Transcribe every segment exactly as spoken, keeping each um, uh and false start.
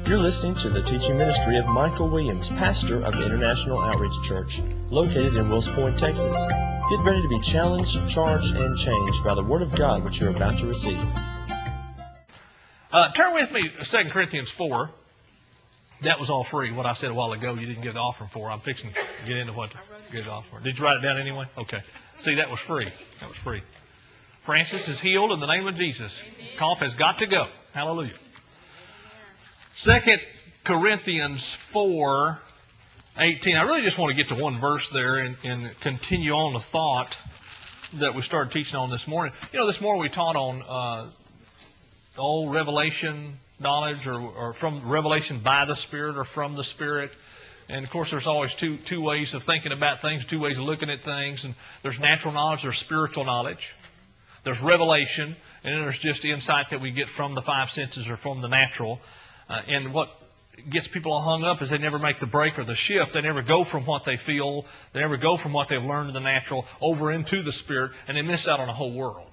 You're listening to the teaching ministry of Michael Williams, pastor of International Outreach Church, located in Wills Point, Texas. Get ready to be challenged, charged, and changed by the Word of God which you're about to receive. Uh, turn with me to Second Corinthians four. That was all free. What I said a while ago, you didn't get the offering for. I'm fixing to get into what to get the offering. Did you write it down anyway? Okay. See, that was free. That was free. Francis is healed in the name of Jesus. Cough has got to go. Hallelujah. Second Corinthians four eighteen. I really just want to get to one verse there and, and continue on the thought that we started teaching on this morning. You know, this morning we taught on uh, the old revelation knowledge, or, or from revelation by the Spirit or from the Spirit. And of course, there's always two two ways of thinking about things, two ways of looking at things. And there's natural knowledge, there's spiritual knowledge. There's revelation, and then there's just insight that we get from the five senses or from the natural. Uh, and what gets people all hung up is they never make the break or the shift. They never go from what they feel, they never go from what they've learned in the natural over into the Spirit, and they miss out on a whole world.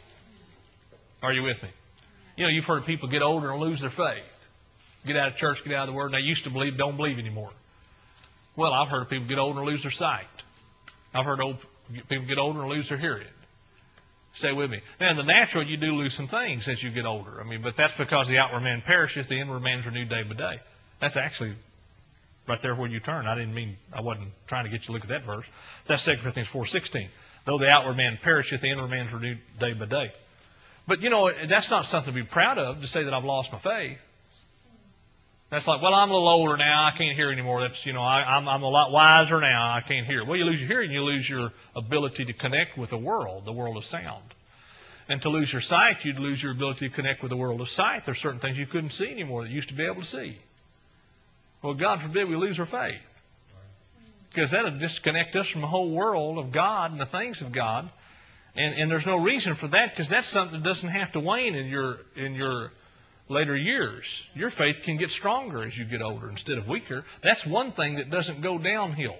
Are you with me? You know, you've heard people get older and lose their faith. Get out of church, get out of the Word, and they used to believe, don't believe anymore. Well, I've heard people get older and lose their sight. I've heard old people get older and lose their hearing. Stay with me. Now, in the natural, you do lose some things as you get older. I mean, but that's because the outward man perisheth, the inward man is renewed day by day. That's actually right there where you turn. I didn't mean, I wasn't trying to get you to look at that verse. That's Second Corinthians four sixteen. Though the outward man perisheth, the inward man is renewed day by day. But, you know, that's not something to be proud of, to say that I've lost my faith. That's like, well, I'm a little older now, I can't hear anymore. That's, you know, I, I'm, I'm a lot wiser now, I can't hear. Well, you lose your hearing, you lose your ability to connect with the world, the world of sound. And to lose your sight, you'd lose your ability to connect with the world of sight. There's certain things you couldn't see anymore that you used to be able to see. Well, God forbid we lose our faith. Because that would disconnect us from the whole world of God and the things of God. And, and there's no reason for that, because that's something that doesn't have to wane in your in your later years. Your faith can get stronger as you get older instead of weaker. That's one thing that doesn't go downhill.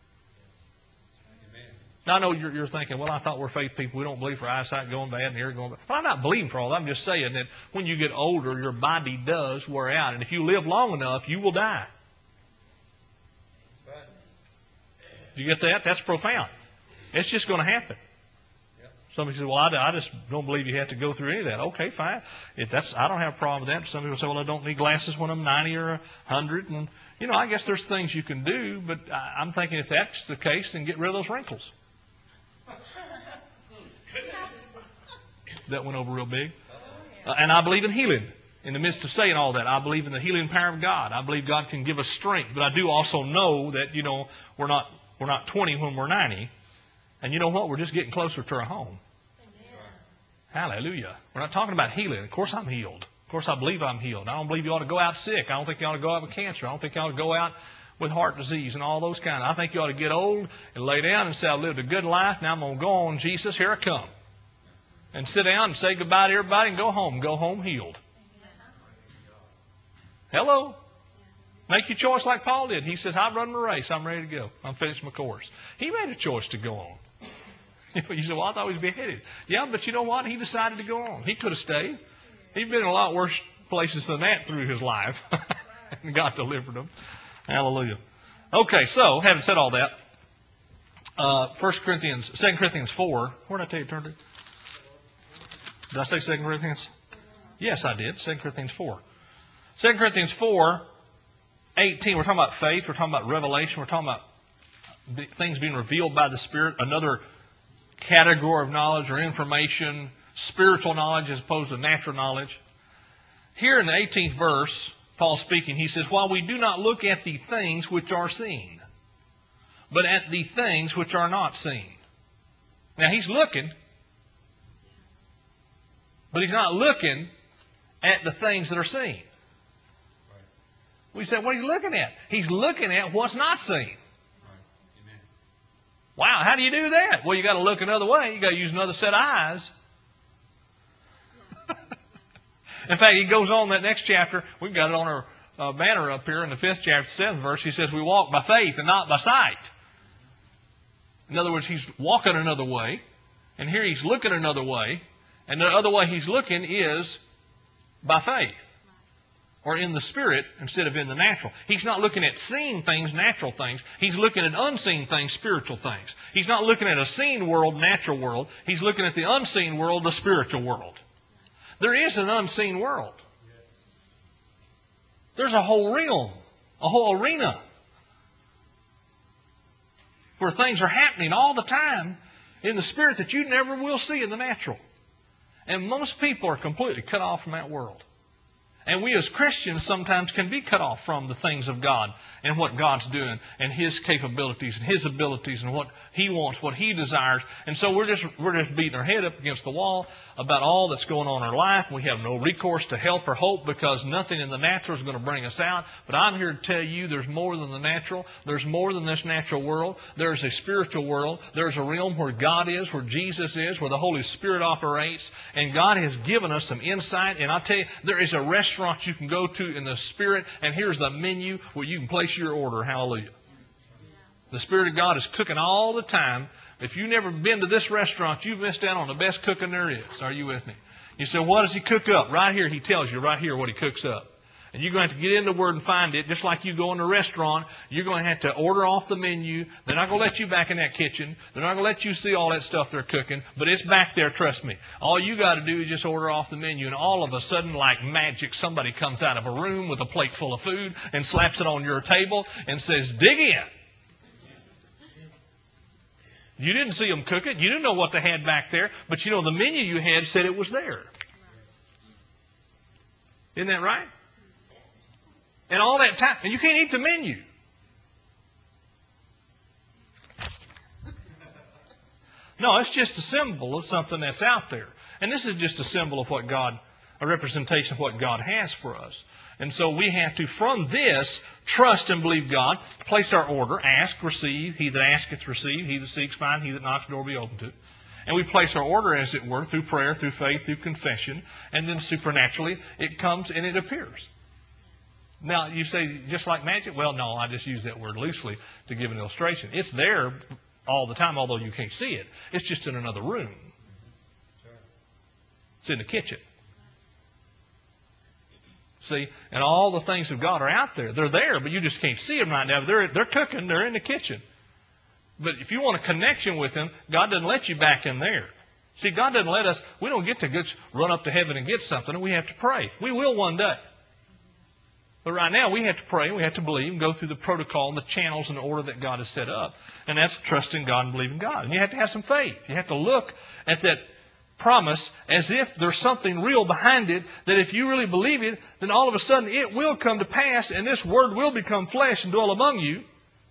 Amen. Now, I know you're, you're thinking, well, I thought we're faith people. We don't believe for eyesight going bad and hearing going bad. But I'm not believing for all that. I'm just saying that when you get older, your body does wear out. And if you live long enough, you will die. Did you get that? That's profound. It's just going to happen. Somebody says, well, I, I just don't believe you have to go through any of that. Okay, fine. If that's, I don't have a problem with that. Some people say, well, I don't need glasses when I'm ninety or one hundred. And, you know, I guess there's things you can do, but I, I'm thinking if that's the case, then get rid of those wrinkles. That went over real big. Uh, and I believe in healing. In the midst of saying all that, I believe in the healing power of God. I believe God can give us strength. But I do also know that, you know, we're not, we're not twenty when we're ninety. And you know what? We're just getting closer to our home. Amen. Hallelujah. We're not talking about healing. Of course I'm healed. Of course I believe I'm healed. I don't believe you ought to go out sick. I don't think you ought to go out with cancer. I don't think you ought to go out with heart disease and all those kind of. I think you ought to get old and lay down and say, I've lived a good life. Now I'm going to go on, Jesus, here I come. And sit down and say goodbye to everybody and go home. Go home healed. Hello? Make your choice like Paul did. He says, I've run my race. I'm ready to go. I'm finished my course. He made a choice to go on. You know, you say, well, I thought he was beheaded. Yeah, but you know what? He decided to go on. He could have stayed. He'd been in a lot worse places than that through his life. And God delivered him. Hallelujah. Okay, so, having said all that, uh, First Corinthians, Second Corinthians four, where did I tell you to turn to? Did I say Second Corinthians? Yes, I did. Second Corinthians four. Second Corinthians four, eighteen, we're talking about faith, we're talking about revelation, we're talking about things being revealed by the Spirit, another category of knowledge or information, spiritual knowledge as opposed to natural knowledge. Here in the eighteenth verse, Paul speaking, he says, while we do not look at the things which are seen, but at the things which are not seen. Now he's looking, but he's not looking at the things that are seen. We said, what he's looking at? He's looking at what's not seen. Wow, how do you do that? Well, you got to look another way. You got to use another set of eyes. In fact, he goes on that next chapter. We've got it on our uh, banner up here in the fifth chapter, seventh verse. He says, we walk by faith and not by sight. In other words, he's walking another way. And here he's looking another way. And the other way he's looking is by faith. or in the Spirit instead of in the natural. He's not looking at seen things, natural things. He's looking at unseen things, spiritual things. He's not looking at a seen world, natural world. He's looking at the unseen world, the spiritual world. There is an unseen world. There's a whole realm, a whole arena where things are happening all the time in the Spirit that you never will see in the natural. And most people are completely cut off from that world. And we as Christians sometimes can be cut off from the things of God and what God's doing and His capabilities and His abilities and what He wants, what He desires. And so we're just we're just beating our head up against the wall about all that's going on in our life. We have no recourse to help or hope because nothing in the natural is going to bring us out. But I'm here to tell you there's more than the natural. There's more than this natural world. There's a spiritual world. There's a realm where God is, where Jesus is, where the Holy Spirit operates. And God has given us some insight. And I'll tell you, there is a restaurant you can go to in the Spirit, and here's the menu where you can place your order. Hallelujah. The Spirit of God is cooking all the time. If you've never been to this restaurant, you've missed out on the best cooking there is. Are you with me? You say, what does He cook up? Right here, He tells you right here what He cooks up. And you're going to have to get in the Word and find it. Just like you go in a restaurant, you're going to have to order off the menu. They're not going to let you back in that kitchen. They're not going to let you see all that stuff they're cooking. But it's back there, trust me. All you got to do is just order off the menu. And all of a sudden, like magic, somebody comes out of a room with a plate full of food and slaps it on your table and says, dig in. You didn't see them cook it. You didn't know what they had back there. But you know, the menu you had said it was there. Isn't that right? And all that time, and you can't eat the menu. No, it's just a symbol of something that's out there. And this is just a symbol of what God, a representation of what God has for us. And so we have to, from this, trust and believe God, place our order, ask, receive. He that asketh, receive. He that seeks, find. He that knocks, the door will be open to. And we place our order, as it were, through prayer, through faith, through confession. And then supernaturally, it comes and it appears. Now, you say, just like magic? Well, no, I just use that word loosely to give an illustration. It's there all the time, although you can't see it. It's just in another room. It's in the kitchen. See, and all the things of God are out there. They're there, but you just can't see them right now. They're, they're cooking. They're in the kitchen. But if you want a connection with Him, God doesn't let you back in there. See, God doesn't let us, we don't get to just run up to heaven and get something. We have to pray. We will one day. But right now, we have to pray, we have to believe, and go through the protocol and the channels and the order that God has set up. And that's trusting God and believing God. And you have to have some faith. You have to look at that promise as if there's something real behind it, that if you really believe it, then all of a sudden it will come to pass, and this Word will become flesh and dwell among you.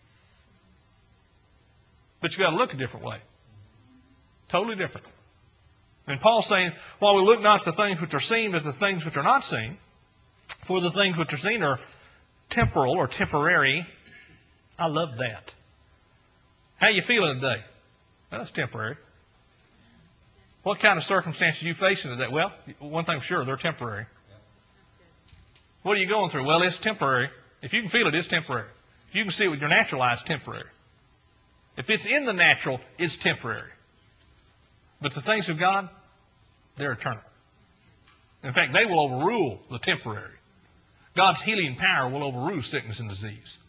But you've got to look a different way. Totally different. And Paul's saying, while we look not at the things which are seen, but the things which are not seen, for the things which are seen are temporal or temporary. I love that. How you feeling today? Well, that's temporary. What kind of circumstances are you facing today? Well, one thing's sure, they're temporary. What are you going through? Well, it's temporary. If you can feel it, it's temporary. If you can see it with your natural eye, it's temporary. If it's in the natural, it's temporary. But the things of God, they're eternal. In fact, they will overrule the temporary. God's healing power will overrule sickness and disease.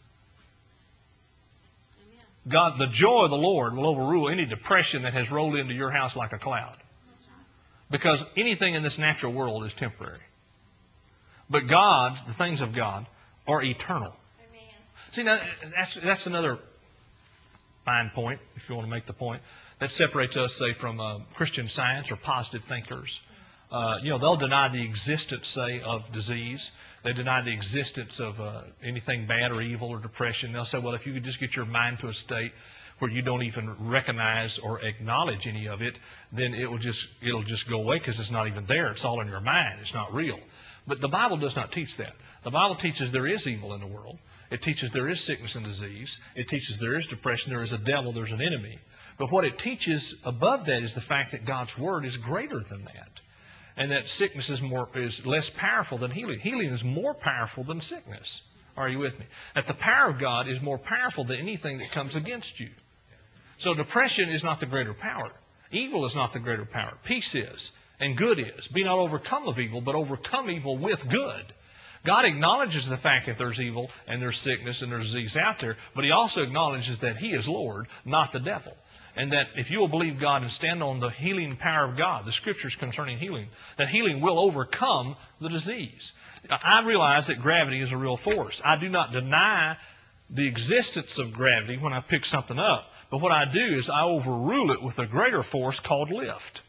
God, the joy of the Lord will overrule any depression that has rolled into your house like a cloud. Because anything in this natural world is temporary. But God's, the things of God, are eternal. Amen. See, now, that's, that's another fine point, if you want to make the point, that separates us, say, from uh, Christian Science or positive thinkers. Uh, you know, they'll deny the existence, say, of disease. They deny the existence of uh, anything bad or evil or depression. They'll say, well, if you could just get your mind to a state where you don't even recognize or acknowledge any of it, then it will just it'll just go away because it's not even there. It's all in your mind. It's not real. But the Bible does not teach that. The Bible teaches there is evil in the world. It teaches there is sickness and disease. It teaches there is depression. There is a devil. There's an enemy. But what it teaches above that is the fact that God's Word is greater than that. And that sickness is more is less powerful than healing. Healing is more powerful than sickness. Are you with me? That the power of God is more powerful than anything that comes against you. So depression is not the greater power. Evil is not the greater power. Peace is, and good is. Be not overcome of evil, but overcome evil with good. God acknowledges the fact that there's evil and there's sickness and there's disease out there, but He also acknowledges that He is Lord, not the devil. And that if you will believe God and stand on the healing power of God, the Scriptures concerning healing, that healing will overcome the disease. I realize that gravity is a real force. I do not deny the existence of gravity when I pick something up. But what I do is I overrule it with a greater force called lift.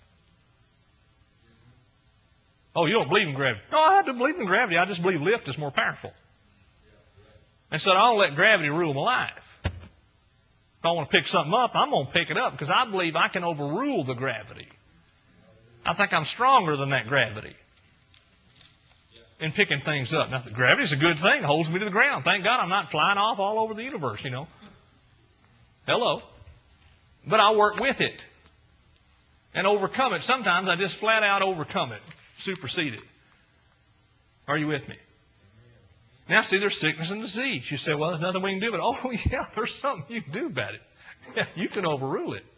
Oh, you don't believe in gravity? No, I don't believe in gravity. I just believe lift is more powerful. And so I don't let gravity rule my life. If I want to pick something up, I'm going to pick it up because I believe I can overrule the gravity. I think I'm stronger than that gravity in picking things up. Now, the gravity is a good thing. It holds me to the ground. Thank God I'm not flying off all over the universe, you know. Hello. But I work with it and overcome it. Sometimes I just flat out overcome it, supersede it. Are you with me? Now, see, there's sickness and disease. You say, well, there's nothing we can do about it. Oh, yeah, there's something you can do about it. Yeah, you can overrule it.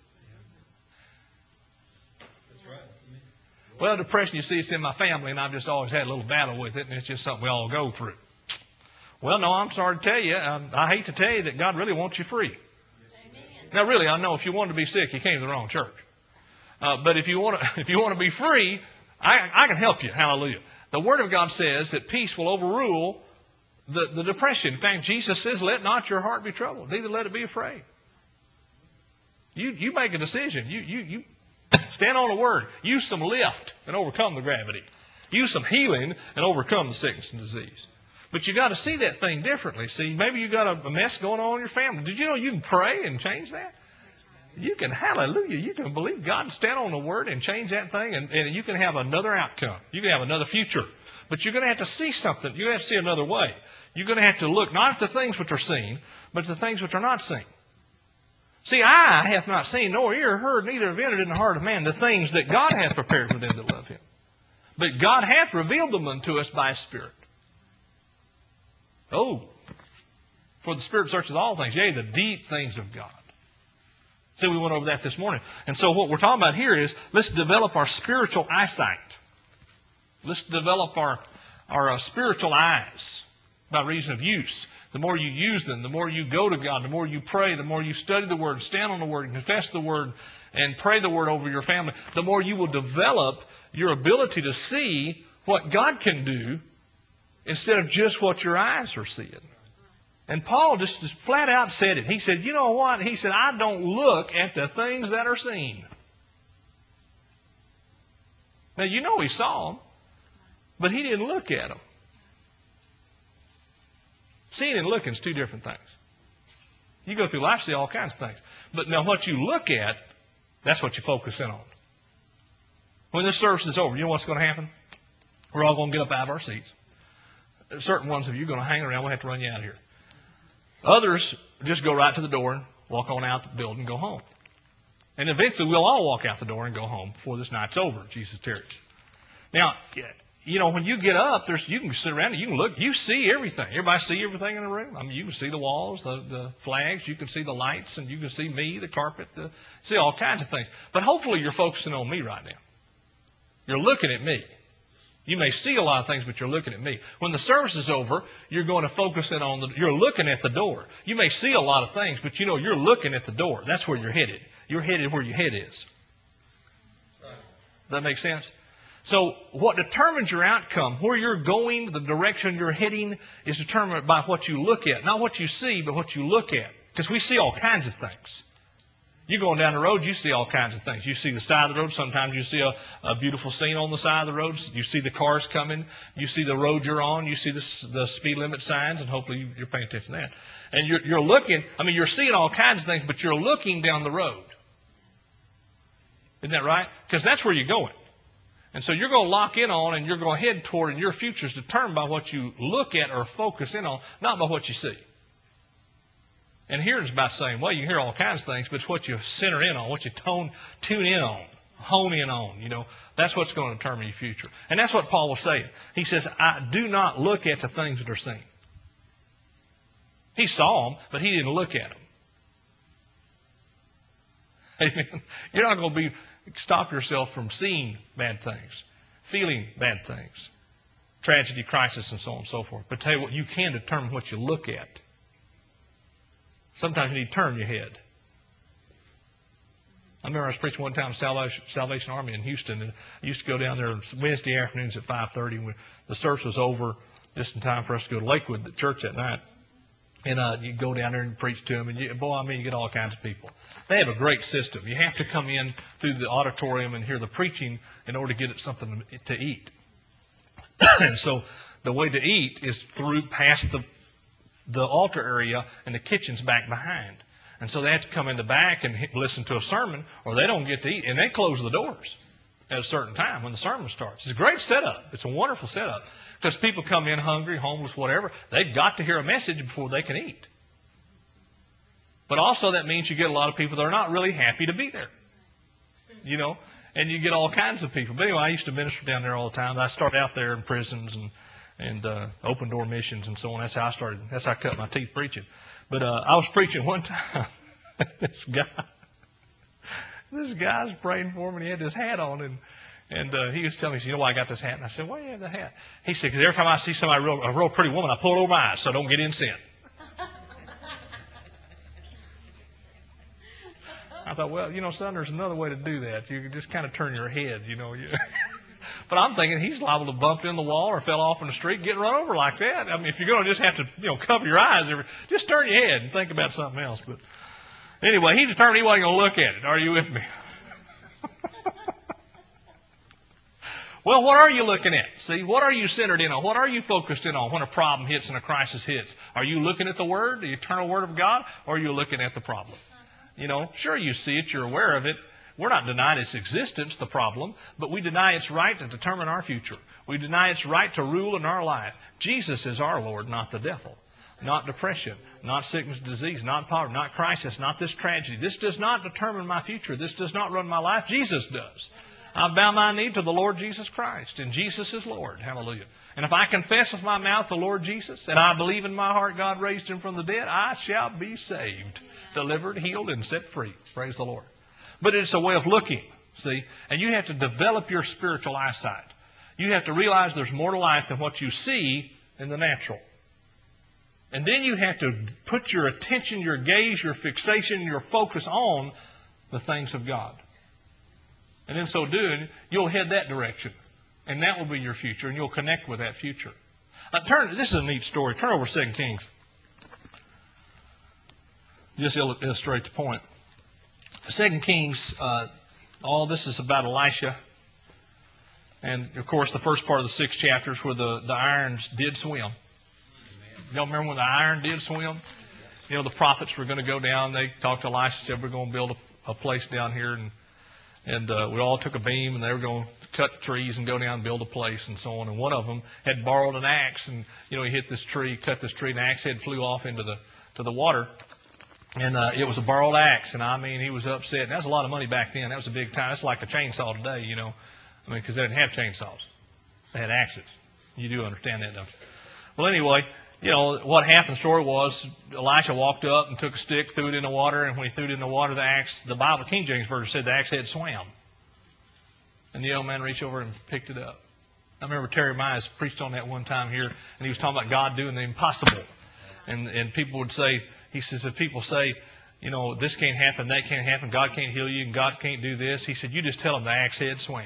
Well, depression, you see, it's in my family, and I've just always had a little battle with it, and it's just something we all go through. Well, no, I'm sorry to tell you. Um, I hate to tell you that God really wants you free. Amen. Now, really, I know if you want to be sick, you came to the wrong church. Uh, but if you want to, if you want to be free, I, I can help you. Hallelujah. The Word of God says that peace will overrule the, the depression. In fact, Jesus says, let not your heart be troubled, neither let it be afraid. You, you make a decision. You, you, you stand on the Word. Use some lift and overcome the gravity. Use some healing and overcome the sickness and disease. But you got to see that thing differently. See, maybe you got a mess going on in your family. Did you know you can pray and change that? You can, hallelujah, you can believe God and stand on the Word and change that thing, and, and you can have another outcome. You can have another future. But you're going to have to see something. You're going to have to see another way. You're going to have to look not at the things which are seen, but at the things which are not seen. See, eye hath not seen, nor ear heard, neither have entered in the heart of man the things that God hath prepared for them that love Him. But God hath revealed them unto us by His Spirit. Oh, for the Spirit searches all things, yea, the deep things of God. See, we went over that this morning. And so what we're talking about here is let's develop our spiritual eyesight. Let's develop our, our uh, spiritual eyes by reason of use. The more you use them, the more you go to God, the more you pray, the more you study the Word, stand on the Word, and confess the Word, and pray the Word over your family, the more you will develop your ability to see what God can do instead of just what your eyes are seeing. And Paul just, just flat out said it. He said, you know what? He said, I don't look at the things that are seen. Now, you know he saw them, but he didn't look at them. Seeing and looking is two different things. You go through life, see all kinds of things. But now what you look at, that's what you focus in on. When this service is over, you know what's going to happen? We're all going to get up out of our seats. Certain ones of you are going to hang around. We'll have to run you out of here. Others just go right to the door and walk on out the building and go home. And eventually we'll all walk out the door and go home before this night's over, Jesus tarries. Now, you know, when you get up, there's you can sit around and you can look. You see everything. Everybody see everything in the room. I mean, you can see the walls, the, the flags. You can see the lights, and you can see me, the carpet. The, see all kinds of things. But hopefully you're focusing on me right now. You're looking at me. You may see a lot of things, but you're looking at me. When the service is over, you're going to focus in on the, you're looking at the door. You may see a lot of things, but you know you're looking at the door. That's where you're headed. You're headed where your head is. Does that make sense? So what determines your outcome, where you're going, the direction you're heading, is determined by what you look at. Not what you see, but what you look at. Because we see all kinds of things. You're going down the road, you see all kinds of things. You see the side of the road. Sometimes you see a, a beautiful scene on the side of the road. You see the cars coming. You see the road you're on. You see the, the speed limit signs, and hopefully you're paying attention to that. And you're, you're looking, I mean, you're seeing all kinds of things, but you're looking down the road. Isn't that right? Because that's where you're going. And so you're going to lock in on and you're going to head toward, and your future is determined by what you look at or focus in on, not by what you see. And here it's about the same way. You can hear all kinds of things, but it's what you center in on, what you tone, tune in on, hone in on. You know, that's what's going to determine your future. And that's what Paul was saying. He says, I do not look at the things that are seen. He saw them, but he didn't look at them. Amen. You're not going to be stop yourself from seeing bad things, feeling bad things. tragedy, crisis, and so on and so forth. But tell you what, you can determine what you look at. Sometimes you need to turn your head. I remember I was preaching one time at Salvation, Salvation Army in Houston, and I used to go down there Wednesday afternoons at five thirty when the service was over, just in time for us to go to Lakewood, the church that night. And uh, you go down there and preach to them, and you, boy, I mean, you get all kinds of people. They have a great system. You have to come in through the auditorium and hear the preaching in order to get something to eat. And so the way to eat is through past the the altar area, and the kitchen's back behind. And so they have to come in the back and listen to a sermon, or they don't get to eat. And they close the doors at a certain time when the sermon starts. It's a great setup. It's a wonderful setup. Because people come in hungry, homeless, whatever. They've got to hear a message before they can eat. But also that means you get a lot of people that are not really happy to be there. You know, and you get all kinds of people. But anyway, I used to minister down there all the time. I started out there in prisons and and uh, open door missions and so on. That's how I started. That's how I cut my teeth preaching. But uh, I was preaching one time. this guy, this guy was praying for me, and he had this hat on, and and uh, he was telling me, you know why I got this hat? And I said, why do you have the hat? He said, because every time I see somebody, real, a real pretty woman, I pull it over my eyes so I don't get in sin. I thought, well, you know, son, there's another way to do that. You can just kind of turn your head, you know. But I'm thinking he's liable to bump in the wall or fell off in the street, get run over like that. I mean, if you're going to just have to, you know, cover your eyes, every, just turn your head and think about something else. But anyway, he determined he wasn't going to look at it. Are you with me? Well, what are you looking at? See, what are you centered in on? What are you focused in on when a problem hits and a crisis hits? Are you looking at the Word, the eternal Word of God, or are you looking at the problem? You know, sure, you see it, you're aware of it. We're not denying its existence, the problem, but we deny its right to determine our future. We deny its right to rule in our life. Jesus is our Lord, not the devil. Not depression, not sickness, disease, not poverty, not crisis, not this tragedy. This does not determine my future. This does not run my life. Jesus does. I bow my knee to the Lord Jesus Christ, and Jesus is Lord. Hallelujah. And if I confess with my mouth the Lord Jesus, and I believe in my heart God raised Him from the dead, I shall be saved, delivered, healed, and set free. Praise the Lord. But it's a way of looking, see? And you have to develop your spiritual eyesight. You have to realize there's more to life than what you see in the natural. And then you have to put your attention, your gaze, your fixation, your focus on the things of God. And in so doing, you'll head that direction. And that will be your future, and you'll connect with that future. Uh, turn. This is a neat story. Turn over to Second Kings. Just illustrate the point. Second Kings, uh, all this is about Elisha. And, of course, the first part of the six chapters where the, the irons did swim. Y'all remember when the iron did swim? You know, the prophets were going to go down. They talked to Elisha, said, we're going to build a, a place down here. And, and uh, we all took a beam, and they were going to cut trees and go down and build a place and so on. And one of them had borrowed an axe. And, you know, he hit this tree, cut this tree, and the axe head flew off into the, to the water. And uh, it was a borrowed axe, and I mean, he was upset. And that was a lot of money back then. That was a big time. It's like a chainsaw today, you know. I mean, because they didn't have chainsaws. They had axes. You do understand that, don't you? Well, anyway, you know, what happened, the story was, Elisha walked up and took a stick, threw it in the water, and when he threw it in the water, the axe, the Bible, King James Version said the axe head swam. And the old man reached over and picked it up. I remember Terry Mize preached on that one time here, and he was talking about God doing the impossible. And, and people would say, he says, if people say, you know, this can't happen, that can't happen, God can't heal you, and God can't do this, he said, you just tell them the axe head swam.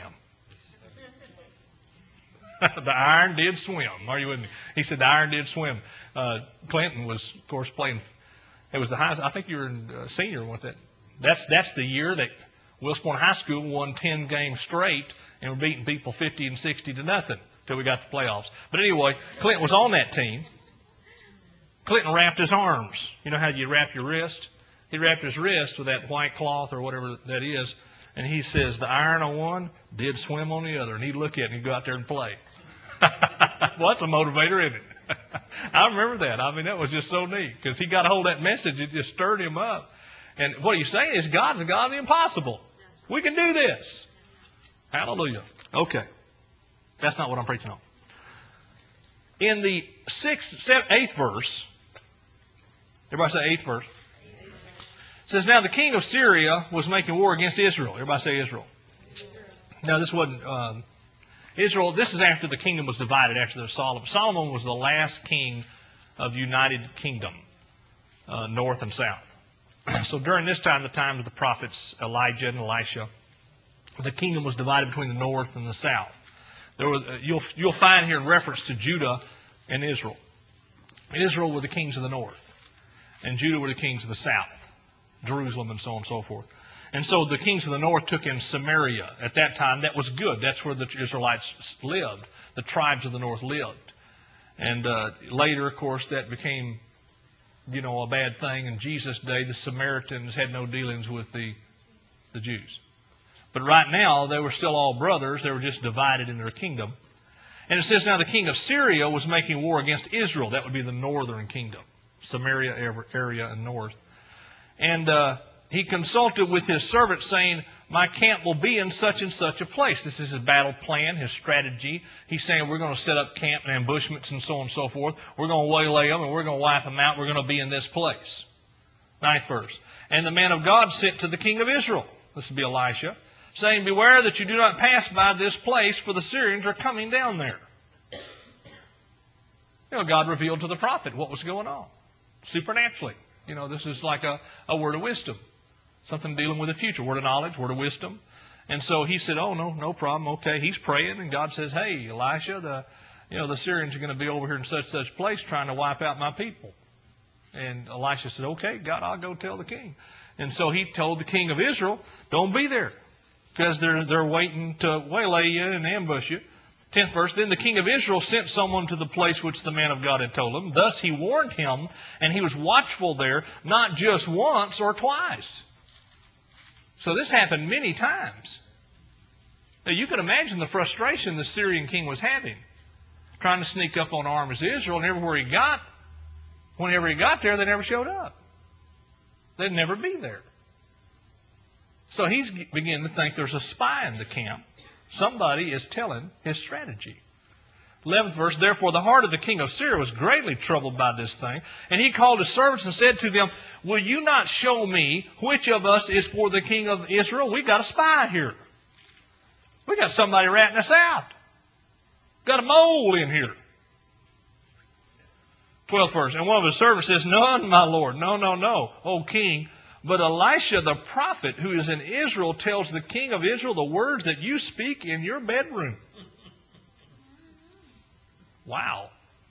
The iron did swim. Are you with me? He said the iron did swim. Uh, Clinton was, of course, playing. It was the highest. I think you were a uh, senior with it. That's that's the year that Wills Point High School won ten games straight and were beating people fifty and sixty to nothing until we got to the playoffs. But anyway, Clinton was on that team. Clinton wrapped his arms. You know how you wrap your wrist? He wrapped his wrist with that white cloth or whatever that is. And he says, the iron on one did swim on the other. And he'd look at it and he'd go out there and play. Well, that's a motivator, isn't it? I remember that. I mean, that was just so neat. Because he got a hold of that message. It just stirred him up. And what he's saying is God's a God of the impossible. We can do this. Hallelujah. Okay. That's not what I'm preaching on. In the sixth, seventh, eighth verse, everybody say eighth verse. It says, now the king of Syria was making war against Israel. Everybody say Israel. Now this wasn't, um, Israel, this is after the kingdom was divided after the Solomon. Solomon was the last king of the United Kingdom, uh, north and south. So during this time, the time of the prophets Elijah and Elisha, the kingdom was divided between the north and the south. There were, you'll, you'll find here in reference to Judah and Israel. Israel were the kings of the north, and Judah were the kings of the south, Jerusalem and so on and so forth. And so the kings of the north took in Samaria. At that time, that was good. That's where the Israelites lived. The tribes of the north lived. And uh, later, of course, that became, you know, a bad thing. In Jesus' day, the Samaritans had no dealings with the, the Jews. But right now, they were still all brothers. They were just divided in their kingdom. And it says now the king of Syria was making war against Israel. That would be the northern kingdom, Samaria area and north. And uh, he consulted with his servants, saying, my camp will be in such and such a place. This is his battle plan, his strategy. He's saying we're going to set up camp and ambushments and so on and so forth. We're going to waylay them and we're going to wipe them out. We're going to be in this place. Ninth verse. And the man of God sent to the king of Israel, this would be Elisha, saying, beware that you do not pass by this place, for the Syrians are coming down there. You know, God revealed to the prophet what was going on, supernaturally. You know, this is like a, a word of wisdom, something dealing with the future, word of knowledge, word of wisdom. And so he said, oh, no, no problem. Okay, he's praying, and God says, hey, Elisha, the, you know, the Syrians are going to be over here in such such place trying to wipe out my people. And Elisha said, okay, God, I'll go tell the king. And so he told the king of Israel, don't be there, because they're, they're waiting to waylay you and ambush you. Tenth verse, then the king of Israel sent someone to the place which the man of God had told him. Thus he warned him, and he was watchful there, not just once or twice. So this happened many times. Now you can imagine the frustration the Syrian king was having, trying to sneak up on armies of Israel, and everywhere he got, whenever he got there, they never showed up. They'd never be there. So he's beginning to think there's a spy in the camp. Somebody is telling his strategy. eleventh verse, therefore the heart of the king of Syria was greatly troubled by this thing. And he called his servants and said to them, will you not show me which of us is for the king of Israel? We've got a spy here. We've got somebody ratting us out. Got a mole in here. twelfth verse, and one of his servants says, none, my lord, no, no, no, O king. But Elisha the prophet who is in Israel tells the king of Israel the words that you speak in your bedroom. Wow.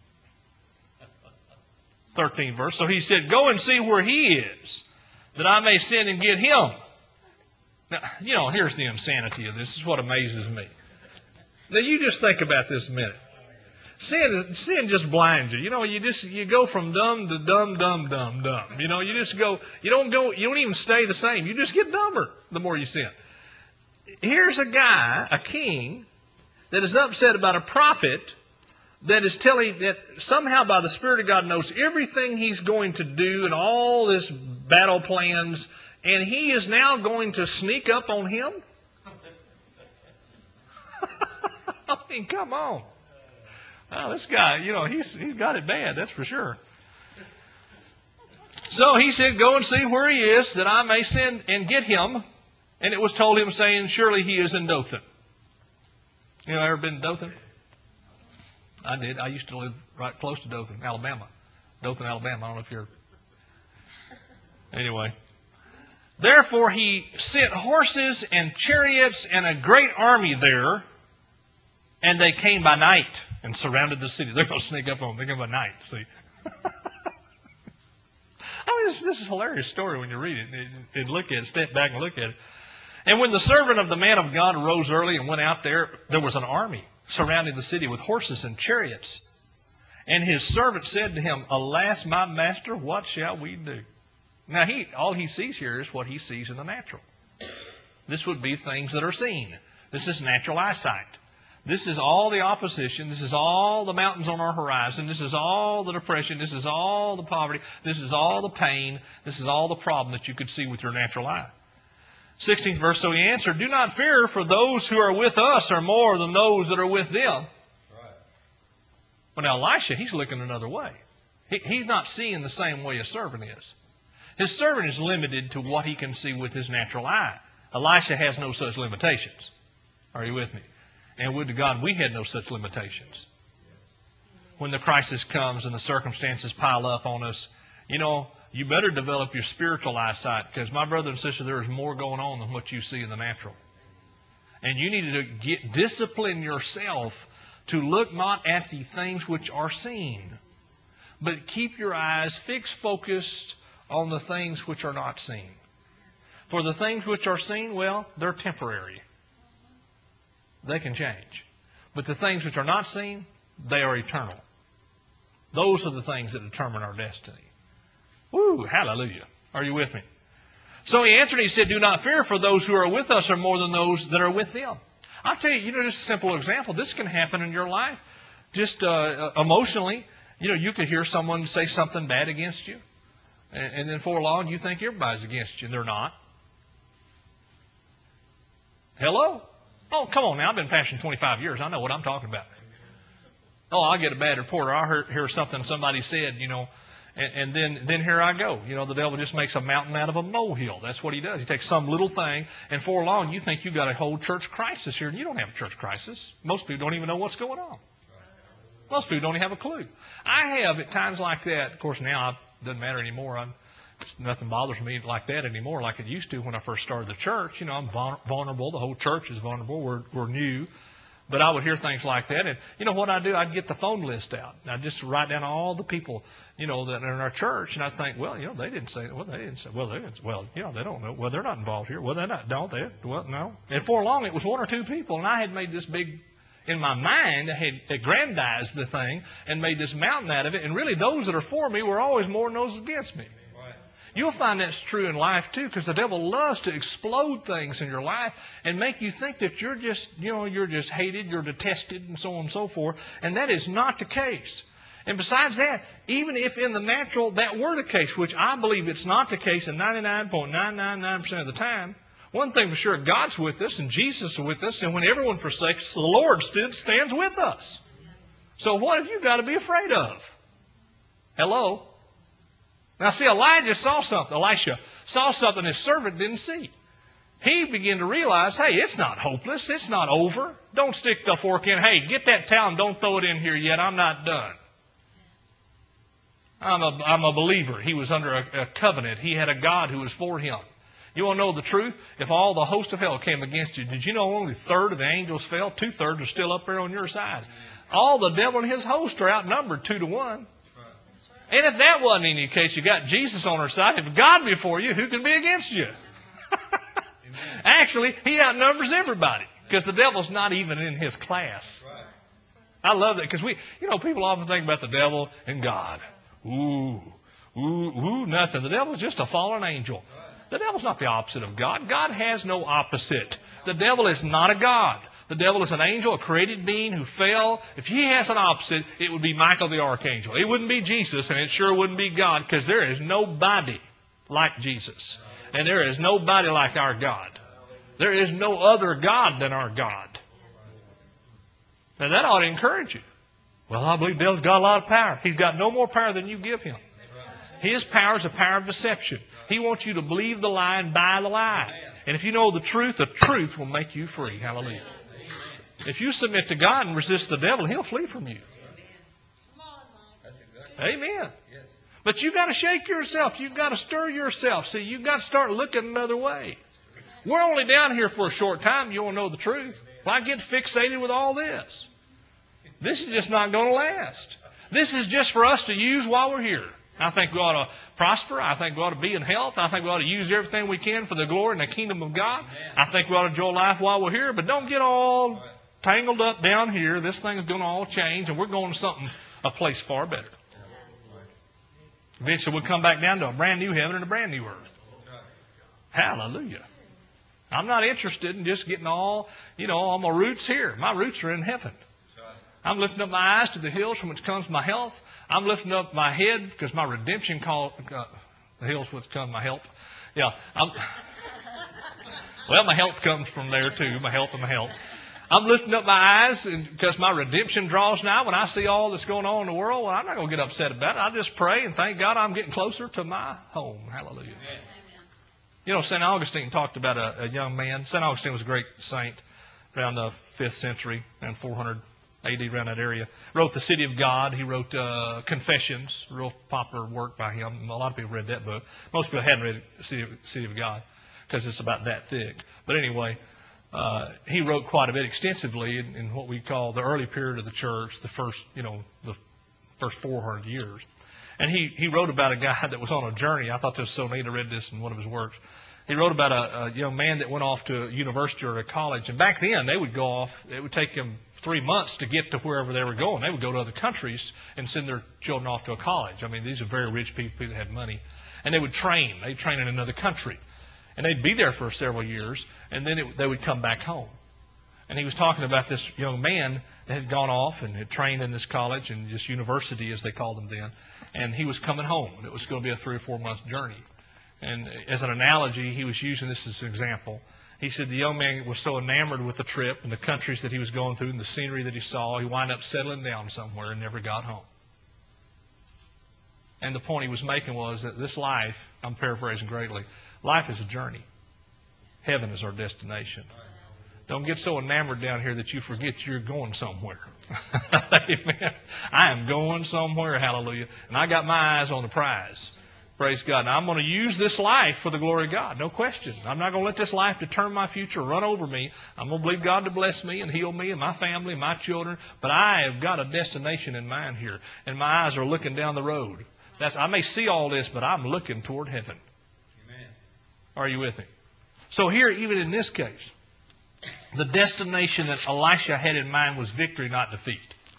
thirteenth verse. So he said, go and see where he is, that I may send and get him. Now, you know, here's the insanity of this. This is what amazes me. Now, you just think about this a minute. Sin, sin just blinds you. You know, you just you go from dumb to dumb, dumb, dumb, dumb. You know, you just go. You don't go. You don't even stay the same. You just get dumber the more you sin. Here's a guy, a king, that is upset about a prophet that is telling that somehow by the Spirit of God knows everything he's going to do and all his battle plans, and he is now going to sneak up on him. I mean, come on. Oh, this guy, you know, he's he's got it bad, that's for sure. So he said, go and see where he is, that I may send and get him. And it was told him, saying, surely he is in Dothan. You know, ever been to Dothan? I did. I used to live right close to Dothan, Alabama. Dothan, Alabama. I don't know if you're... Anyway. Therefore he sent horses and chariots and a great army there, and they came by night and surrounded the city. They're going to sneak up on them. They came by night, see. I mean, this, this is a hilarious story when you read it and, and look at it, step back and look at it. And when the servant of the man of God rose early and went out there, there was an army surrounding the city with horses and chariots. And his servant said to him, alas, my master, what shall we do? Now, he all he sees here is what he sees in the natural. This would be things that are seen. This is natural eyesight. This is all the opposition. This is all the mountains on our horizon. This is all the depression. This is all the poverty. This is all the pain. This is all the problem that you could see with your natural eye. sixteenth verse, so he answered, do not fear, for those who are with us are more than those that are with them. Right. Well, now Elisha, he's looking another way. He, he's not seeing the same way a servant is. His servant is limited to what he can see with his natural eye. Elisha has no such limitations. Are you with me? And would to God we had no such limitations. When the crisis comes and the circumstances pile up on us, you know, you better develop your spiritual eyesight, because my brother and sister, there is more going on than what you see in the natural. And you need to get discipline yourself to look not at the things which are seen, but keep your eyes fixed, focused on the things which are not seen. For the things which are seen, well, they're temporary. They can change. But the things which are not seen, they are eternal. Those are the things that determine our destiny. Woo, hallelujah. Are you with me? So he answered and he said, do not fear, for those who are with us are more than those that are with them. I'll tell you, you know, just a simple example. This can happen in your life. Just uh, emotionally, you know, you could hear someone say something bad against you. And, and then for long, you think everybody's against you. And they're not. Hello? Oh, come on now. I've been pastoring twenty-five years. I know what I'm talking about. Oh, I'll get a bad report, or I'll hear, hear something somebody said, you know, and, and then, then here I go. You know, the devil just makes a mountain out of a molehill. That's what he does. He takes some little thing, and for long you think you've got a whole church crisis here, and you don't have a church crisis. Most people don't even know what's going on. Most people don't even have a clue. I have at times like that. Of course, now it doesn't matter anymore. I'm, nothing bothers me like that anymore like it used to when I first started the church. You know, I'm vulnerable. The whole church is vulnerable. We're, we're new. But I would hear things like that. And you know what I'd do? I'd get the phone list out. And I'd just write down all the people, you know, that are in our church. And I'd think, well, you know, they didn't say, well, they didn't say, well, they didn't, well, you know, they don't know. Well, they're not involved here. Well, they're not, don't they? Well, no. And for long, it was one or two people. And I had made this big, in my mind, I had aggrandized the thing and made this mountain out of it. And really, those that are for me were always more than those against me. You'll find that's true in life too, because the devil loves to explode things in your life and make you think that you're just, you know, you're just hated, you're detested, and so on and so forth. And that is not the case. And besides that, even if in the natural that were the case, which I believe it's not the case in ninety-nine point nine nine nine percent of the time, one thing for sure, God's with us and Jesus is with us, and when everyone forsakes, the Lord still stands with us. So what have you got to be afraid of? Hello? Now see, Elijah saw something. Elisha saw something his servant didn't see. He began to realize, hey, it's not hopeless. It's not over. Don't stick the fork in. Hey, get that towel and don't throw it in here yet. I'm not done. I'm a, I'm a believer. He was under a, a covenant. He had a God who was for him. You want to know the truth? If all the host of hell came against you, did you know only a third of the angels fell? Two-thirds are still up there on your side. All the devil and his host are outnumbered two to one. And if that wasn't any case, you got Jesus on our side. If God be for you, who can be against you? Actually, he outnumbers everybody because the devil's not even in his class. I love that because we, you know, people often think about the devil and God. Ooh, ooh, ooh, nothing. The devil's just a fallen angel. The devil's not the opposite of God. God has no opposite. The devil is not a God. The devil is an angel, a created being who fell. If he has an opposite, it would be Michael the archangel. It wouldn't be Jesus, and it sure wouldn't be God, because there is nobody like Jesus. And there is nobody like our God. There is no other God than our God. Now that ought to encourage you. Well, I believe the devil's got a lot of power. He's got no more power than you give him. His power is a power of deception. He wants you to believe the lie and buy the lie. And if you know the truth, the truth will make you free. Hallelujah. If you submit to God and resist the devil, he'll flee from you. Amen. But you've got to shake yourself. You've got to stir yourself. See, you've got to start looking another way. We're only down here for a short time. You want to know the truth? Why get fixated with all this? This is just not going to last. This is just for us to use while we're here. I think we ought to prosper. I think we ought to be in health. I think we ought to use everything we can for the glory and the kingdom of God. I think we ought to enjoy life while we're here. But don't get all tangled up down here. This thing's going to all change, and we're going to something, a place far better. Eventually we'll come back down to a brand new heaven and a brand new earth. Hallelujah. I'm not interested in just getting all, you know, all my roots here. My roots are in heaven. I'm lifting up my eyes to the hills from which comes my health. I'm lifting up my head because my redemption called uh, the hills which come my help. Yeah. I'm, well, my health comes from there too. My help and my health. I'm lifting up my eyes because my redemption draws nigh. When I see all that's going on in the world, well, I'm not going to get upset about it. I just pray and thank God I'm getting closer to my home. Hallelujah. Amen. You know, Saint Augustine talked about a, a young man. Saint Augustine was a great saint. around the fifth century, around four hundred A D, around that area. Wrote The City of God. He wrote uh, Confessions, real popular work by him. A lot of people read that book. Most people hadn't read City of, City of God because it's about that thick. But anyway, uh, he wrote quite a bit extensively in, in what we call the early period of the church, the first, you know, the first four hundred years. And he, he wrote about a guy that was on a journey. I thought this was so neat. I read this in one of his works. He wrote about a, a young man that went off to a university or a college. And back then, they would go off. It would take them three months to get to wherever they were going. They would go to other countries and send their children off to a college. I mean, these are very rich people, people that had money. And they would train. They'd train in another country. And they'd be there for several years. And then it, they would come back home. And he was talking about this young man that had gone off and had trained in this college and this university, as they called them then. And he was coming home. It was going to be a three or four month journey. And as an analogy, he was using this as an example. He said the young man was so enamored with the trip and the countries that he was going through and the scenery that he saw, he wound up settling down somewhere and never got home. And the point he was making was that this life, I'm paraphrasing greatly, life is a journey. Heaven is our destination. Don't get so enamored down here that you forget you're going somewhere. Amen. I am going somewhere, hallelujah. And I got my eyes on the prize. Praise God. Now, I'm going to use this life for the glory of God, no question. I'm not going to let this life determine my future, run over me. I'm going to believe God to bless me and heal me and my family and my children. But I have got a destination in mind here, and my eyes are looking down the road. That's, I may see all this, but I'm looking toward heaven. Amen. Are you with me? So here, even in this case, the destination that Elisha had in mind was victory, not defeat.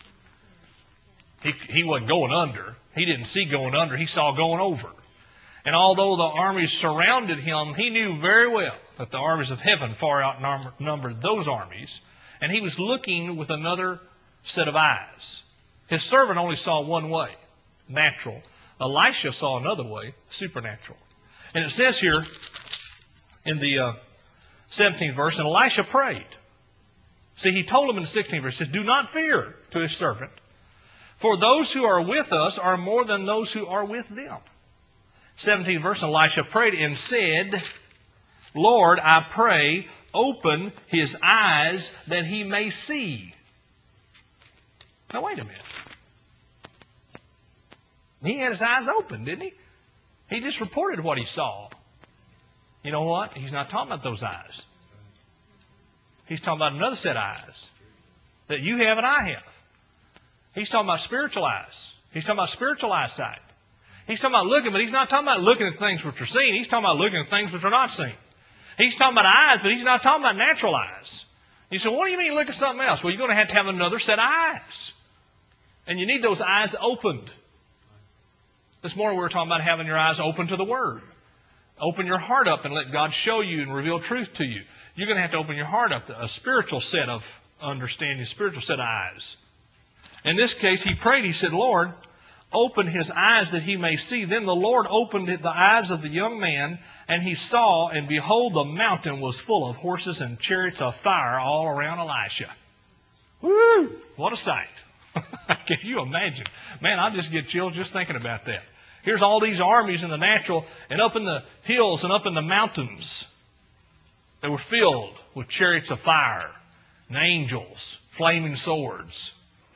He, he wasn't going under. He didn't see going under. He saw going over. And although the armies surrounded him, he knew very well that the armies of heaven far outnumbered those armies. And he was looking with another set of eyes. His servant only saw one way, natural. Elisha saw another way, supernatural. And it says here in the uh, seventeenth verse, and Elisha prayed. See, he told him in the sixteenth verse, he says, do not fear, to his servant, for those who are with us are more than those who are with them. seventeenth verse, Elisha prayed and said, Lord, I pray, open his eyes that he may see. Now, wait a minute. He had his eyes open, didn't he? He just reported what he saw. You know what? He's not talking about those eyes. He's talking about another set of eyes that you have and I have. He's talking about spiritual eyes. He's talking about spiritual eyesight. He's talking about looking, but he's not talking about looking at things which are seen. He's talking about looking at things which are not seen. He's talking about eyes, but he's not talking about natural eyes. You say, what do you mean look at something else? Well, you're going to have to have another set of eyes. And you need those eyes opened. This morning we were talking about having your eyes open to the Word. Open your heart up and let God show you and reveal truth to you. You're going to have to open your heart up to a spiritual set of understanding, a spiritual set of eyes. In this case, he prayed, he said, Lord, open his eyes that he may see. Then the Lord opened the eyes of the young man, and he saw, and behold, the mountain was full of horses and chariots of fire all around Elisha. Woo! What a sight. Can you imagine? Man, I just get chills just thinking about that. Here's all these armies in the natural, and up in the hills and up in the mountains, they were filled with chariots of fire and angels, flaming swords.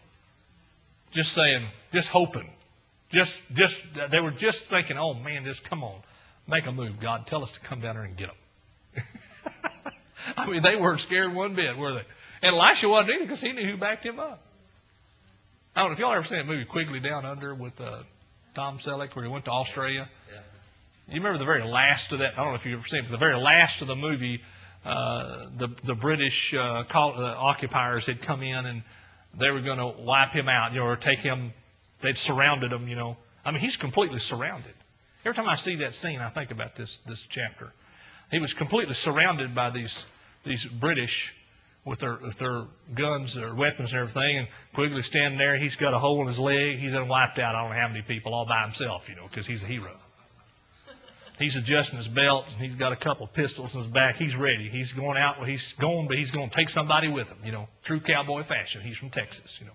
Just saying, just hoping. Just, just, they were just thinking, oh man, just come on, make a move, God. Tell us to come down there and get them. I mean, they weren't scared one bit, were they? And Elisha wasn't either because he knew who backed him up. I don't know if y'all ever seen that movie Quigley Down Under with uh, Tom Selleck where he went to Australia. Yeah. You remember the very last of that? I don't know if you've ever seen it, but the very last of the movie, uh, the, the British uh, call, uh, occupiers had come in and they were going to wipe him out, you know, or take him. They'd surrounded him, you know. I mean, he's completely surrounded. Every time I see that scene, I think about this this chapter. He was completely surrounded by these these British with their with their guns or weapons and everything. And Quigley's standing there. He's got a hole in his leg. He's done wiped out I don't know how many people all by himself, you know, because he's a hero. He's adjusting his belt. And he's got a couple of pistols in his back. He's ready. He's going out. Well, he's going, but he's going to take somebody with him, you know, true cowboy fashion. He's from Texas, you know.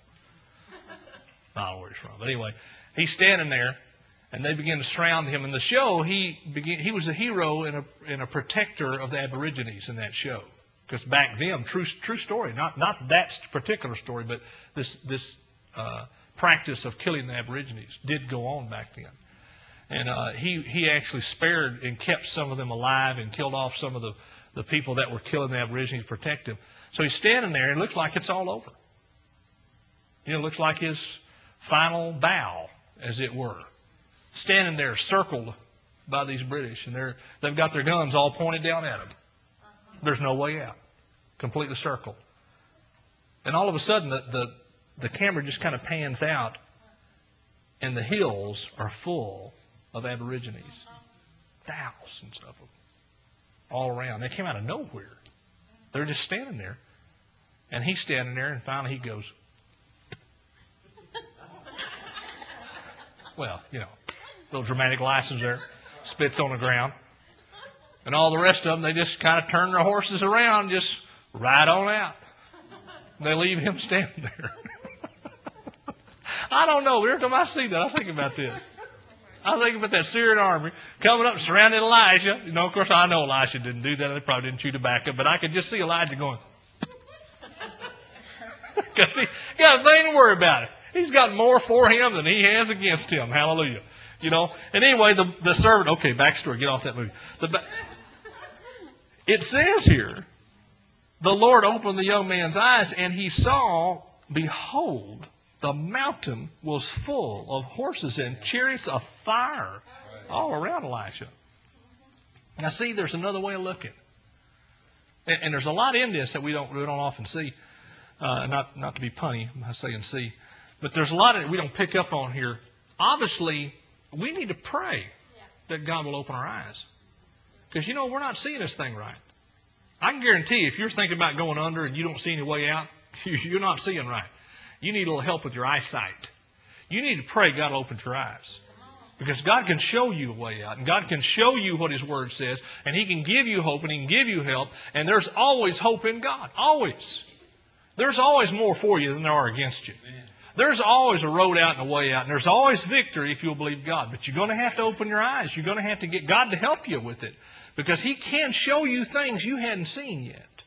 I don't know where he's from. But anyway, he's standing there, and they begin to surround him. In the show, he began, he was a hero and a, and a protector of the Aborigines in that show. Because back then, true true story, not not that particular story, but this this uh, practice of killing the Aborigines did go on back then. And uh, he he actually spared and kept some of them alive and killed off some of the, the people that were killing the Aborigines to protect them. So he's standing there and it looks like it's all over. You know, it looks like his final bow, as it were. Standing there circled by these British, and they're, they've got their guns all pointed down at him. There's no way out. Completely circled. And all of a sudden, the, the, the camera just kind of pans out, and the hills are full of Aborigines. Thousands of them. All around. They came out of nowhere. They're just standing there. And he's standing there, and finally he goes, well, you know, little dramatic license there. Spits on the ground. And all the rest of them, they just kind of turn their horses around, just ride on out. They leave him standing there. I don't know. Every time I see that, I think about this. I think about that Syrian army coming up, surrounding Elijah. You know, of course, I know Elijah didn't do that. They probably didn't chew tobacco. But I could just see Elijah going. Because he got a thing to worry about it. He's got more for him than he has against him. Hallelujah. You know. And anyway, the, the servant. Okay, backstory. Get off that movie. The, it says here, the Lord opened the young man's eyes, and he saw, behold, the mountain was full of horses and chariots of fire all around Elisha. Now, see, there's another way of looking. And, and there's a lot in this that we don't, we don't often see. Uh, not, not to be punny, I'm saying see. But there's a lot that we don't pick up on here. Obviously, we need to pray that God will open our eyes. Because, you know, we're not seeing this thing right. I can guarantee you, if you're thinking about going under and you don't see any way out, you're not seeing right. You need a little help with your eyesight. You need to pray God opens your eyes. Because God can show you a way out. And God can show you what His Word says. And He can give you hope and He can give you help. And there's always hope in God. Always. There's always more for you than there are against you. There's always a road out and a way out. And there's always victory if you'll believe God. But you're going to have to open your eyes. You're going to have to get God to help you with it. Because He can show you things you hadn't seen yet.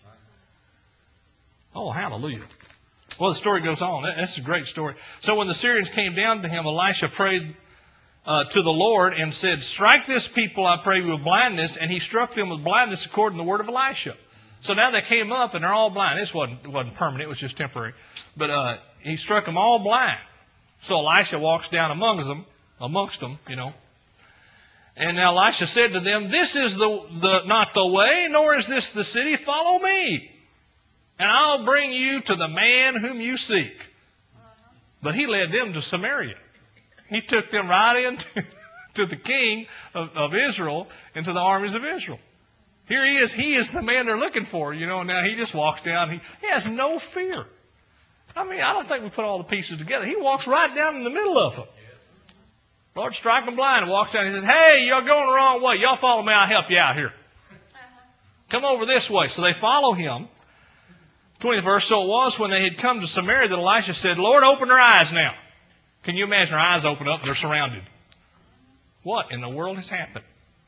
Oh, hallelujah. Well, the story goes on. That's a great story. So when the Syrians came down to him, Elisha prayed uh, to the Lord and said, strike this people, I pray, with blindness. And he struck them with blindness according to the word of Elisha. So now they came up and they're all blind. This wasn't, wasn't permanent. It was just temporary. But uh, he struck them all blind. So Elisha walks down amongst them, amongst them, you know. And now Elisha said to them, this is the, the not the way, nor is this the city. Follow me, and I'll bring you to the man whom you seek. But he led them to Samaria. He took them right into to the king of, of Israel and to the armies of Israel. Here he is. He is the man they're looking for, you know. Now he just walks down. He, he has no fear. I mean, I don't think we put all the pieces together. He walks right down in the middle of them. Lord, strike them blind, and walks down. He says, hey, you're going the wrong way. Y'all follow me. I'll help you out here. Come over this way. So they follow him. twentieth verse, so it was when they had come to Samaria that Elisha said, Lord, open their eyes now. Can you imagine their eyes open up? They're surrounded. What in the world has happened?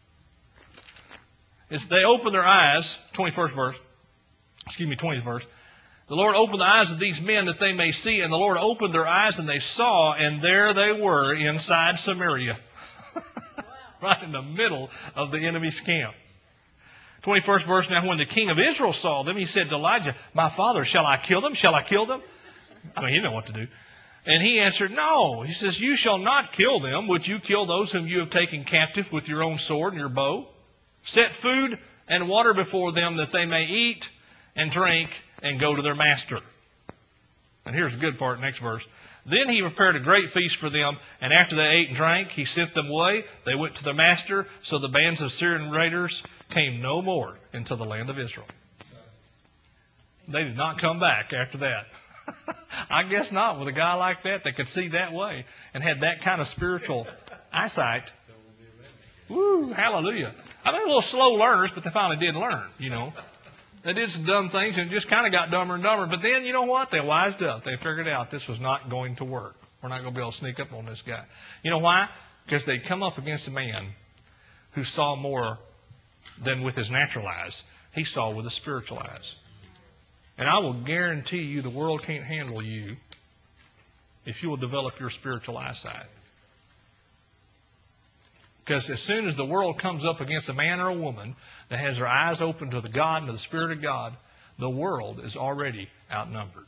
As they open their eyes, twenty-first verse, excuse me, twentieth verse, the Lord opened the eyes of these men that they may see, and the Lord opened their eyes and they saw, and there they were inside Samaria. Right in the middle of the enemy's camp. twenty-first verse, now when the king of Israel saw them, he said to Elijah, my father, shall I kill them? Shall I kill them? I mean, he didn't know what to do. And he answered, no. He says, you shall not kill them. Would you kill those whom you have taken captive with your own sword and your bow? Set food and water before them that they may eat and drink and go to their master. And here's the good part, next verse. Then he prepared a great feast for them, and after they ate and drank, he sent them away. They went to their master, so the bands of Syrian raiders came no more into the land of Israel. They did not come back after that. I guess not with a guy like that that could see that way and had that kind of spiritual eyesight. Woo, hallelujah. I mean, a little slow learners, but they finally did learn, you know. They did some dumb things and it just kind of got dumber and dumber. But then, you know what? They wised up. They figured out this was not going to work. We're not going to be able to sneak up on this guy. You know why? Because they'd come up against a man who saw more than with his natural eyes. He saw with the spiritual eyes. And I will guarantee you the world can't handle you if you will develop your spiritual eyesight. Because as soon as the world comes up against a man or a woman that has their eyes open to the God and to the Spirit of God, the world is already outnumbered.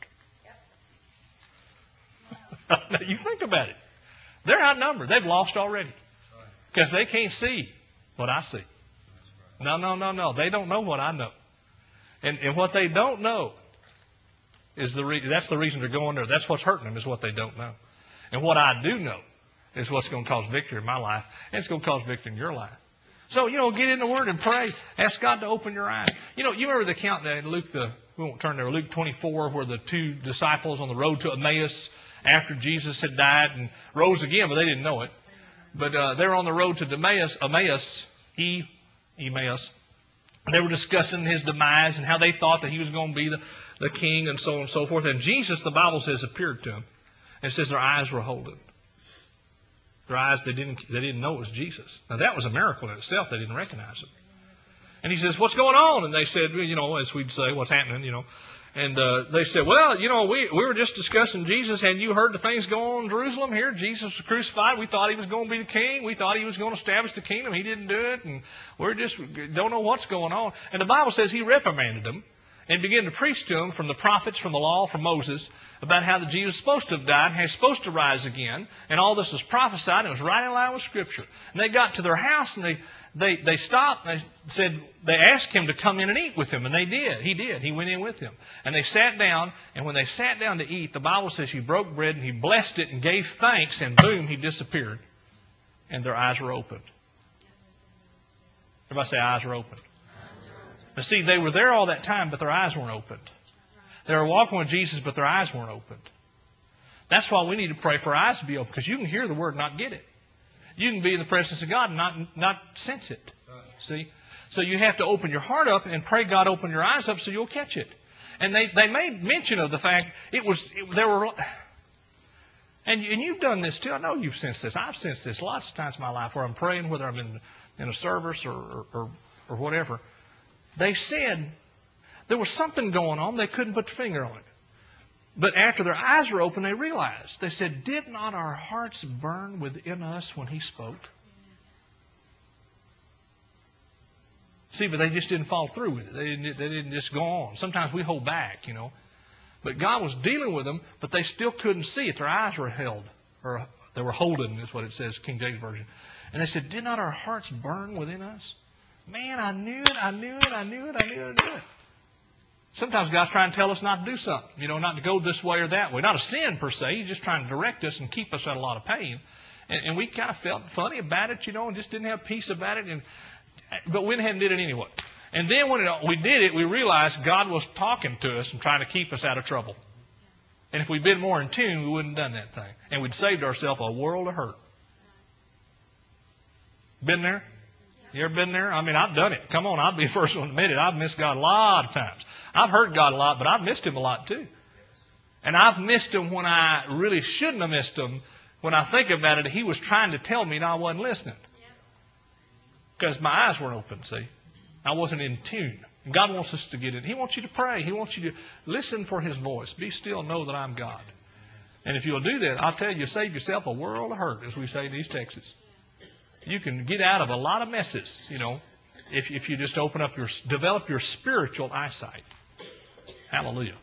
Yep. You think about it. They're outnumbered. They've lost already. Because they can't see what I see. No, no, no, no. They don't know what I know. And, and what they don't know is the re- that's the reason they're going there. That's what's hurting them, is what they don't know. And what I do know is what's going to cause victory in my life, and it's going to cause victory in your life. So, you know, get in the Word and pray. Ask God to open your eyes. You know, you remember the account in Luke, the, we won't turn there, Luke twenty-four, where the two disciples on the road to Emmaus, after Jesus had died and rose again, but they didn't know it. But uh, they were on the road to Emmaus, Emmaus, E, Emmaus. They were discussing his demise and how they thought that he was going to be the, the king and so on and so forth. And Jesus, the Bible says, appeared to them. And it says their eyes were holden. Their eyes, they didn't, they didn't know it was Jesus. Now, that was a miracle in itself. They didn't recognize him. And he says, what's going on? And they said, well, you know, as we'd say, what's happening, you know. And uh, they said, well, you know, we, we were just discussing Jesus. Had you heard the things going on in Jerusalem here? Jesus was crucified. We thought he was going to be the king. We thought he was going to establish the kingdom. He didn't do it. And we just don't know what's going on. And the Bible says he reprimanded them and began to preach to them from the prophets, from the law, from Moses, about how that Jesus was supposed to have died and he was supposed to rise again. And all this was prophesied, and it was right in line with Scripture. And they got to their house, and they, they, they stopped, and they said, they asked him to come in and eat with them. And they did. He did. He went in with them. And they sat down, and when they sat down to eat, the Bible says he broke bread, and he blessed it, and gave thanks, and boom, he disappeared. And their eyes were opened. Everybody say, eyes were opened. Now, see, they were there all that time, but their eyes weren't opened. They were walking with Jesus, but their eyes weren't opened. That's why we need to pray for our eyes to be open, because you can hear the Word and not get it. You can be in the presence of God and not, not sense it. See? So you have to open your heart up and pray God open your eyes up so you'll catch it. And they, they made mention of the fact it was, it, there were, and, and you've done this too. I know you've sensed this. I've sensed this lots of times in my life where I'm praying, whether I'm in, in a service or, or, or, or whatever. They said there was something going on. They couldn't put their finger on it. But after their eyes were open, they realized. They said, did not our hearts burn within us when he spoke? See, but they just didn't follow through with it. They didn't, they didn't just go on. Sometimes we hold back, you know. But God was dealing with them, but they still couldn't see it. Their eyes were held. Or they were holden, is what it says, King James Version. And they said, did not our hearts burn within us? Man, I knew it, I knew it, I knew it, I knew it, I knew it. Sometimes God's trying to tell us not to do something, you know, not to go this way or that way. Not a sin per se, He's just trying to direct us and keep us at a lot of pain. And, and we kind of felt funny about it, you know, and just didn't have peace about it. And but we went ahead and did it anyway. And then when it, we did it, we realized God was talking to us and trying to keep us out of trouble. And if we'd been more in tune, we wouldn't have done that thing. And we'd saved ourselves a world of hurt. Been there? You ever been there? I mean, I've done it. Come on, I'll be the first one to admit it. I've missed God a lot of times. I've hurt God a lot, but I've missed Him a lot too. And I've missed Him when I really shouldn't have missed Him. When I think about it, He was trying to tell me and I wasn't listening. Because my eyes weren't open, see. I wasn't in tune. And God wants us to get in. He wants you to pray. He wants you to listen for His voice. Be still and know that I'm God. And if you'll do that, I'll tell you, save yourself a world of hurt, as we say in East Texas. You can get out of a lot of messes, you know, if, if you just open up your, develop your spiritual eyesight. Hallelujah.